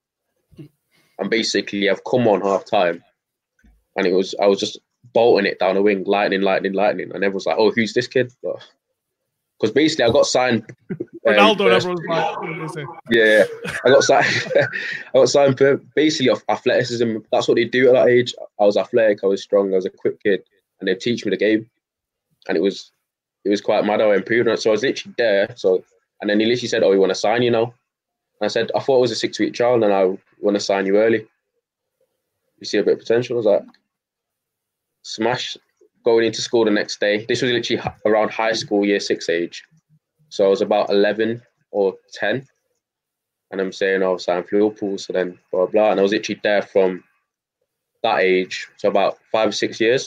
And basically I've come on half time and I was just bolting it down the wing, lightning. And everyone was like, oh, who's this kid? Because basically I got signed. Ronaldo, everyone's like, who is he? Yeah, I got signed for basically off athleticism. That's what they do at that age. I was athletic, I was strong, I was a quick kid, and they teach me the game. And it was quite mad how I improved on it. So I was literally there. And then he literally said, oh, we want to sign you now. And I said, I thought it was a 6-week trial and I want to sign you early. You see a bit of potential? I was like, smash. Going into school the next day. This was literally around high school, year 6 age. So I was about 11 or 10. And I'm saying, oh, I'll sign for Liverpool. So then, blah, blah. And I was literally there from that age. So about 5 or 6 years.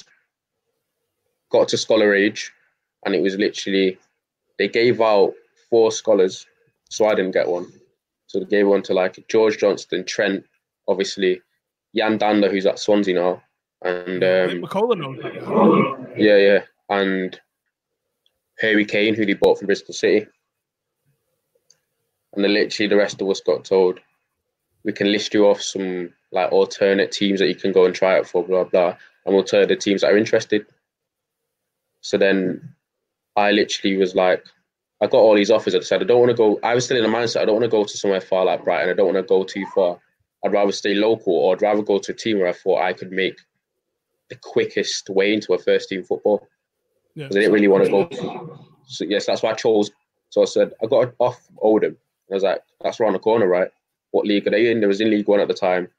Got to scholar age. And it was literally, they gave out 4 scholars. So I didn't get one. So they gave one to like George Johnston, Trent, obviously, Jan Dander, who's at Swansea now. And McCullough knows that. Yeah. And Harry Kane, who they bought from Bristol City. And then literally the rest of us got told, we can list you off some like alternate teams that you can go and try out for, blah blah, and we'll tell the teams that are interested. So then I literally was like, I got all these offers. I decided I don't want to go. I was still in the mindset I don't want to go to somewhere far like Brighton. I don't want to go too far. I'd rather stay local, or I'd rather go to a team where I thought I could make the quickest way into a first team football. Because I didn't really want to go. So yes, that's why I chose. So I said I got off Oldham. I was like, that's around the corner, right? What league are they in? They was in League One at the time.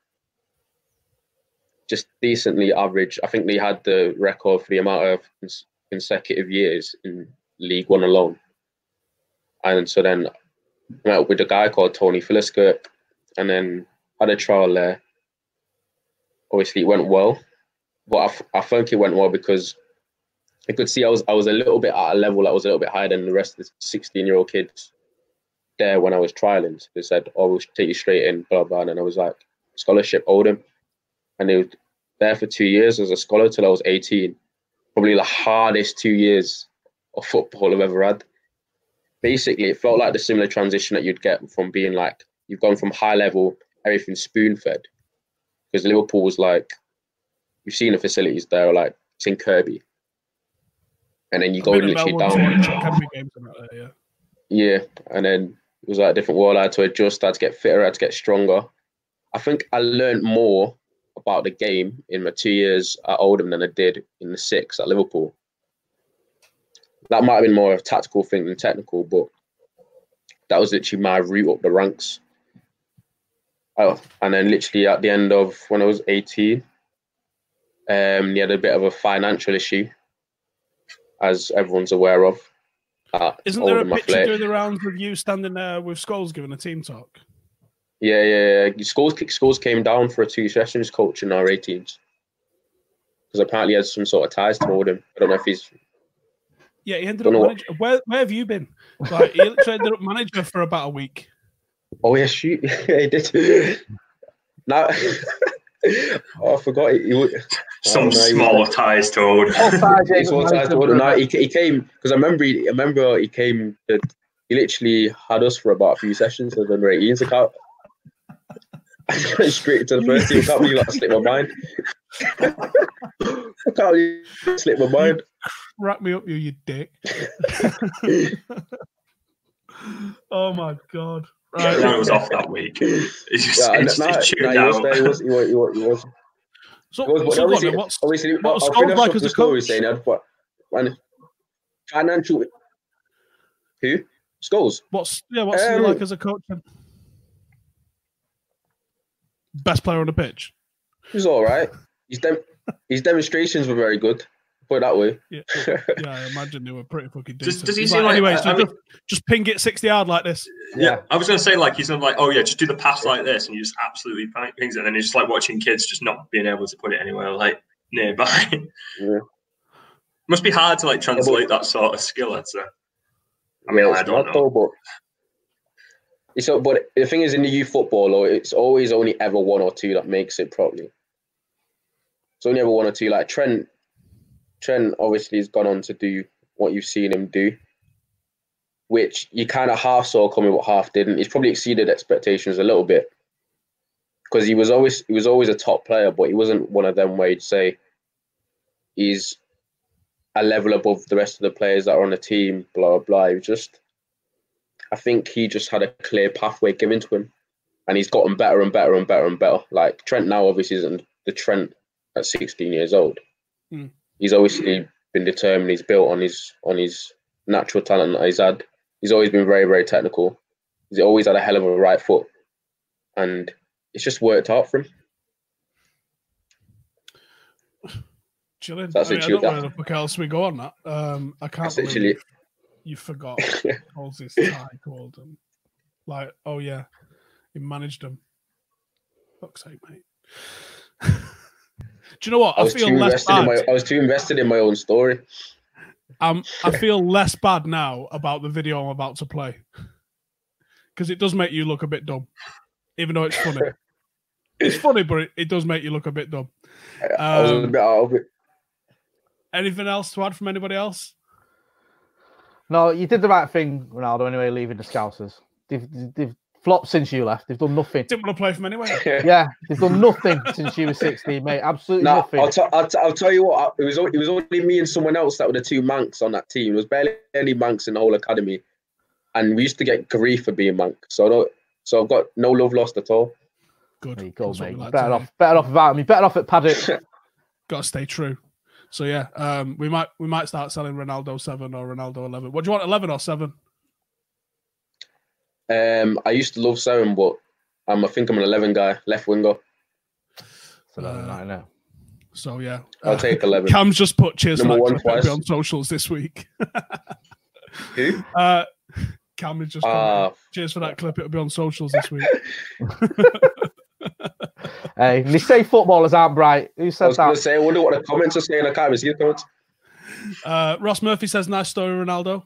Just decently average. I think they had the record for the amount of consecutive years in League One alone. And so then I met up with a guy called Tony Philiskirk, and then had a trial there. Obviously, it went well, but I think it went well because I could see I was a little bit at a level that was a little bit higher than the rest of the 16-year-old kids there when I was trialing. So they said, "Oh, we'll take you straight in," blah blah. And I was like, "Scholarship, Oldham," and they were there for 2 years as a scholar till I was 18. Probably the hardest 2 years of football I've ever had. Basically, it felt like the similar transition that you'd get from being like, you've gone from high level, everything spoon fed, because Liverpool was like, you've seen the facilities there, like it's in Kirby, and then you go literally down. Yeah, and then it was like a different world. I had to adjust, I had to get fitter, I had to get stronger. I think I learned more about the game in my 2 years at Oldham than I did in the 6 at Liverpool. That might have been more of a tactical thing than technical, but that was literally my route up the ranks. Oh, and then literally at the end of when I was 18, he had a bit of a financial issue, as everyone's aware of. Isn't there a picture doing the rounds of you standing there with Scholes giving a team talk? Yeah. Scholes came down for a 2 sessions coaching our 18s. Because apparently he has some sort of ties to Oldham. I don't know if he's... Yeah, he ended up manager. Where have you been? Like, he ended up manager for about a week. Oh, yeah, shoot. Yeah, he did. Now, I forgot. Some small ties to Oldham. No, he came, because I remember he came, he literally had us for about a few sessions as under 18s account. I went straight to the first team. I can't believe that slipped my mind. I can't believe it slipped my mind. Wrap me up, you dick. Oh my God. Right. It was off that week. He was. So obviously, what's Scholes like as a coach? Saying financial. Who? Scholes. What's he like as a coach? Best player on the pitch. He's all right. His demonstrations were very good. Put it that way. Yeah, I imagine they were pretty fucking decent. Does he seem like anyway? Just ping it 60 yard like this. Yeah, I was going to say he's not like, oh yeah, just do the pass like this, and you just absolutely pings it, and then it's just like watching kids just not being able to put it anywhere like nearby. Yeah. Must be hard to translate that sort of skill. I mean, I don't know. But the thing is, in the youth football, it's always only ever one or two that makes it properly. It's only ever one or two. Like Trent obviously has gone on to do what you've seen him do, which you kind of half saw coming, but half didn't. He's probably exceeded expectations a little bit because he was always a top player, but he wasn't one of them where you'd say he's a level above the rest of the players that are on the team. Blah blah. He was just. I think he just had a clear pathway given to him, and he's gotten better and better and better and better. Like Trent now obviously isn't the Trent at 16 years old. He's obviously been determined. He's built on his natural talent that he's had. He's always been very, very technical. He's always had a hell of a right foot, and it's just worked out for him. Chilling. I don't know where the fuck else we go on that. I can't believe you forgot all this tie called him. Like, oh yeah, he managed them. Fuck's sake, mate. Do you know what? I feel less bad. I was too invested in my own story. I feel less bad now about the video I'm about to play because it does make you look a bit dumb, even though it's funny. It's funny, but it does make you look a bit dumb. I was a bit out of it. Anything else to add from anybody else? No, you did the right thing, Ronaldo, anyway, leaving the Scousers. They've flopped since you left. They've done nothing. Didn't want to play for them anyway. Yeah, they've done nothing since you were 16, mate. Absolutely nothing. I'll tell you what. It was only me and someone else that were the two Mancs on that team. There was barely any Mancs in the whole academy, and we used to get grief for being Manc. So I've got no love lost at all. Good. There you go, mate. Like better off without me. Better off at Paddock. Got to stay true. So yeah, we might start selling Ronaldo 7 or Ronaldo 11. What do you want, 11 or 7? I used to love 7, but I think I'm an 11 guy, left winger. So I know. So yeah, I'll take 11. Cam's just put cheers Number for one twice. on socials this week. Who? Cam is just cheers for that clip. It'll be on socials this week. Hey, they say footballers aren't bright. Who said that? I was going to say, I wonder what the comments are saying. I can't even see the comments. Ross Murphy says, nice story, Ronaldo.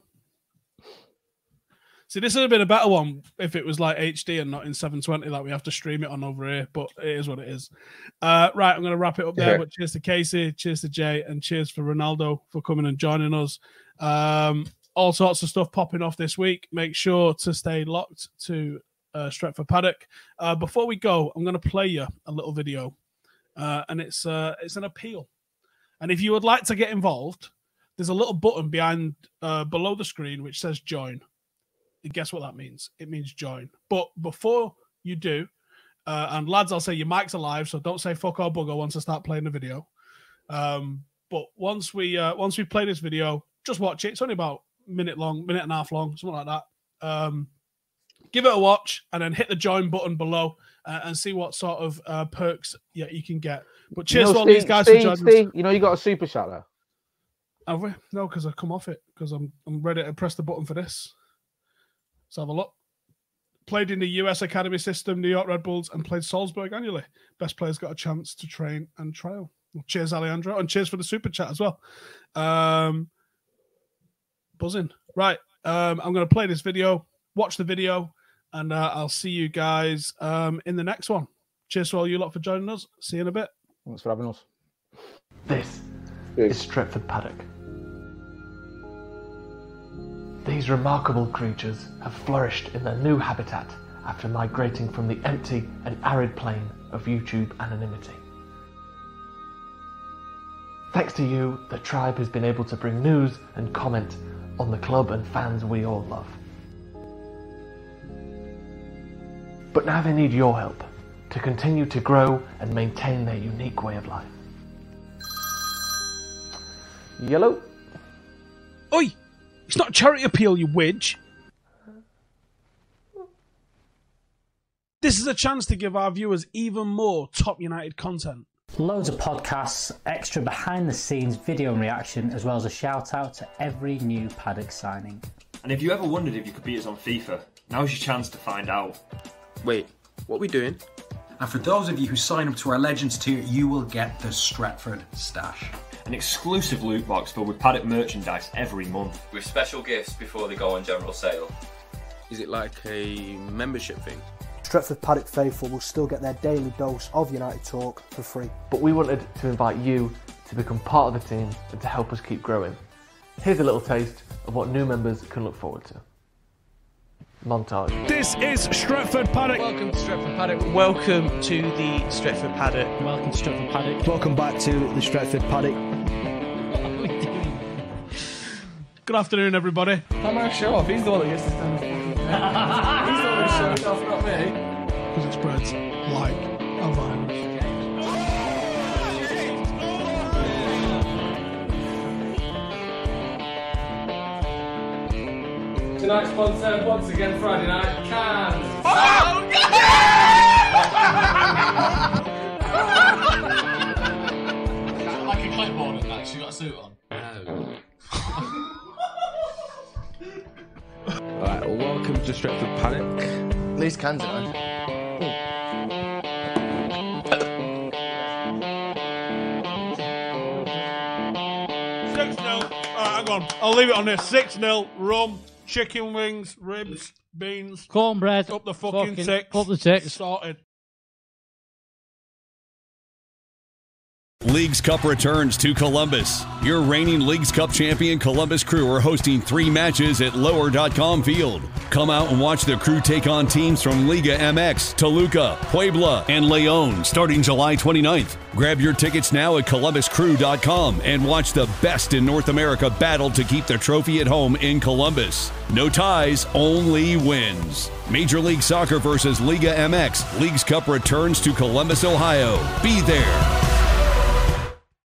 See, this would have been a better one if it was like HD and not in 720, like we have to stream it on over here, but it is what it is. Right, I'm going to wrap it up there, but cheers to Casey, cheers to Jay, and cheers for Ronaldo for coming and joining us. All sorts of stuff popping off this week. Make sure to stay locked to Stretford Paddock. Before we go, I'm going to play you a little video, and it's an appeal. And if you would like to get involved, there's a little button behind below the screen which says join. And guess what that means? It means join. But before you do, and lads, I'll say your mic's alive, so don't say fuck or bugger once I start playing the video. But once we play this video, just watch it. It's only about minute and a half long, something like that. Give it a watch and then hit the join button below and see what sort of perks you can get. But cheers to all these guys for joining us. You know you got a super chat there. Have we? No, because I come off it because I'm ready to press the button for this. Let's have a look. Played in the US Academy system, New York Red Bulls, and played Salzburg annually. Best players got a chance to train and trial. Well, cheers, Alejandro, and cheers for the super chat as well. Buzzing. Right, I'm going to play this video. Watch the video, and I'll see you guys in the next one. Cheers to all you lot for joining us. See you in a bit. Thanks for having us. This is Stretford Paddock. These remarkable creatures have flourished in their new habitat after migrating from the empty and arid plain of YouTube anonymity. Thanks to you, the tribe has been able to bring news and comment on the club and fans we all love. But now they need your help to continue to grow and maintain their unique way of life. Yellow? Oi! It's not a charity appeal, you widge. This is a chance to give our viewers even more Top United content. Loads of podcasts, extra behind the scenes video and reaction, as well as a shout out to every new Paddock signing. And if you ever wondered if you could beat us on FIFA, now's your chance to find out. Wait, what are we doing? And for those of you who sign up to our Legends tier, you will get the Stretford Stash. An exclusive loot box filled with Paddock merchandise every month. With special gifts before they go on general sale. Is it like a membership thing? Stretford Paddock faithful will still get their daily dose of United Talk for free. But we wanted to invite you to become part of the team and to help us keep growing. Here's a little taste of what new members can look forward to. Montage. This is Stretford Paddock. Welcome to Stretford Paddock. Welcome to the Stretford Paddock. Welcome to Stretford Paddock. Welcome back to the Stretford Paddock. Good afternoon, everybody. I'm going to show off. He's the one that gets to stand up. He's the one who's showing off, not me. Because it spreads like a virus. Tonight's sponsor, once again, Friday night, Cans. Oh, no! Like a clipboard and that, she got a suit on. No. Alright, well, welcome to Stretford Paddock. At least Cans are nice. 6-0. Hang on. I'll leave it on this. 6-0. Rum, chicken wings, ribs, beans, cornbread, up the fucking six. Up the six. Sorted. Leagues Cup returns to Columbus. Your reigning Leagues Cup champion Columbus Crew are hosting 3 matches at Lower.com Field. Come out and watch the Crew take on teams from Liga MX, Toluca, Puebla, and León starting July 29th. Grab your tickets now at ColumbusCrew.com and watch the best in North America battle to keep the trophy at home in Columbus. No ties, only wins. Major League Soccer versus Liga MX. Leagues Cup returns to Columbus, Ohio. Be there.